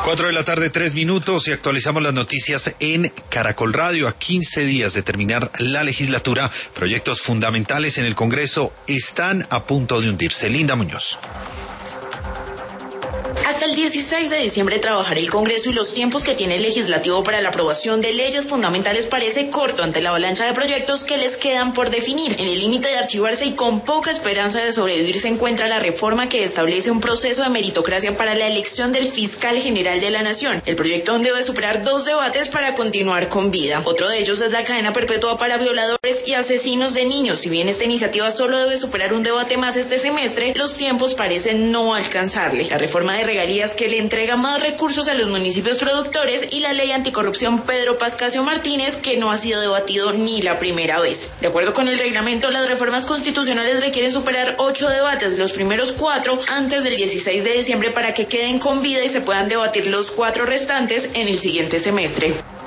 4 de la tarde, 3 minutos, y actualizamos las noticias en Caracol Radio. A 15 días de terminar la legislatura, proyectos fundamentales en el Congreso están a punto de hundirse. Linda Muñoz. Hasta el 16 de diciembre trabajará el Congreso y los tiempos que tiene el legislativo para la aprobación de leyes fundamentales parece corto ante la avalancha de proyectos que les quedan por definir. En el límite de archivarse y con poca esperanza de sobrevivir se encuentra la reforma que establece un proceso de meritocracia para la elección del fiscal general de la Nación. El proyecto debe superar 2 debates para continuar con vida. Otro de ellos es la cadena perpetua para violadores y asesinos de niños. Si bien esta iniciativa solo debe superar un debate más este semestre, los tiempos parecen no alcanzarle. La reforma de regalías que le entrega más recursos a los municipios productores y la ley anticorrupción Pedro Pascasio Martínez, que no ha sido debatido ni la primera vez. De acuerdo con el reglamento, las reformas constitucionales requieren superar 8 debates, los primeros 4 antes del 16 de diciembre para que queden con vida y se puedan debatir los 4 restantes en el siguiente semestre.